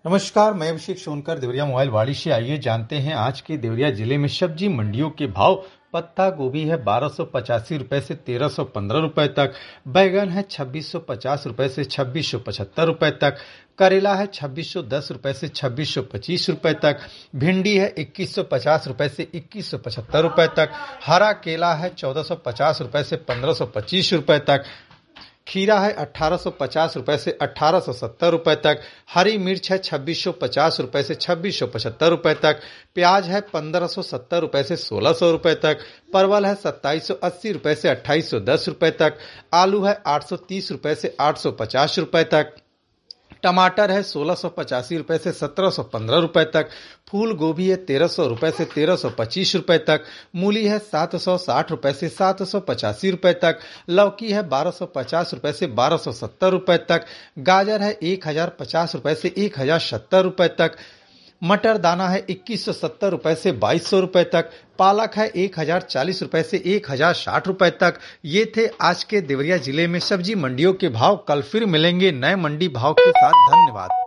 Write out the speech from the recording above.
नमस्कार, मैं अभिषेक सोनकर देवरिया मोबाइल वाड़ी से। आइए जानते हैं आज के देवरिया जिले में सब्जी मंडियों के भाव। पत्ता गोभी है 1285 रुपए से 1315 रुपए तक। बैगन है 2650 रुपए से 2675 रुपए तक। करेला है 2610 रुपए से 2625 रुपए तक। भिंडी है 2150 रुपए से 2175 रुपए तक। हरा केला है 1450 रुपए से 1525 रुपए तक। खीरा है 1850 रुपए से 1870 रुपए तक। हरी मिर्च है 2650 रुपए से 2675 रुपए तक। प्याज है 1570 रुपए से 1600 रुपए तक। परवल है 2780 रुपए से 2810 रुपए तक। आलू है 830 रुपए से 850 रुपए तक। टमाटर है 1685 रुपए से 1715 रुपए तक। फूल गोभी है 1300 रुपए से 1325 रुपए तक। मूली है 760 रुपए से 785 रुपए तक। लौकी है 1250 रुपए से 1270 रुपए तक। गाजर है 1050 रुपए से 1070 रुपए तक। मटर दाना है 2170 रुपए से 2200 रुपए तक। पालक है 1040 रुपए से 1060 रुपए तक। ये थे आज के देवरिया जिले में सब्जी मंडियों के भाव। कल फिर मिलेंगे नए मंडी भाव के साथ। धन्यवाद।